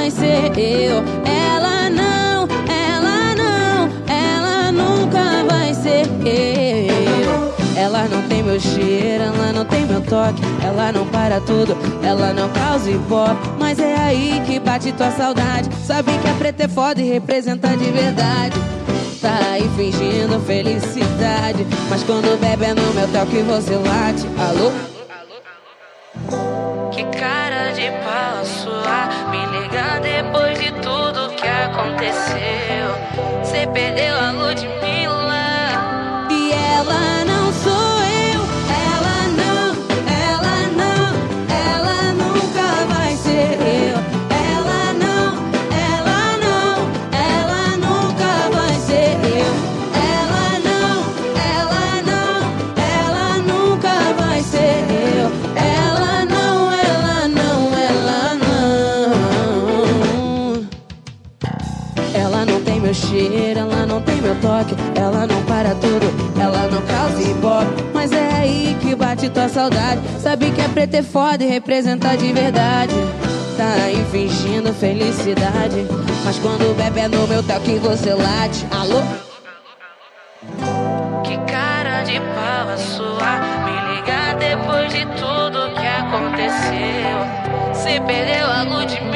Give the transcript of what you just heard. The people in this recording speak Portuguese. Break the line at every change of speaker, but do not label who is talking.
vai ser eu. Ela não, ela nunca vai ser eu. Ela não tem meu cheiro, ela não tem meu toque, ela não para tudo, ela não causa ibope. Mas é aí que bate tua saudade. Sabe que a preta é foda e representa de verdade. Tá aí fingindo felicidade, mas quando bebe é no meu toque você late. Alô?
Que cara de pau a sua, me liga depois de tudo que aconteceu. Cê perdeu a Ludmilla
e ela não sou eu. Ela nunca vai ser eu. Ela nunca vai ser eu. Ela nunca vai ser eu. Ela não. Ela não tem meu cheiro, ela não tem meu toque, ela não para tudo, ela não causa ibope. Mas é aí que bate tua saudade. Sabe que a preta é foda e representa de verdade. Tá aí fingindo felicidade, mas quando bebe é no meu toque você late. Alô?
Que cara de pau a sua, me liga depois de tudo que aconteceu. Cê perdeu a Ludmilla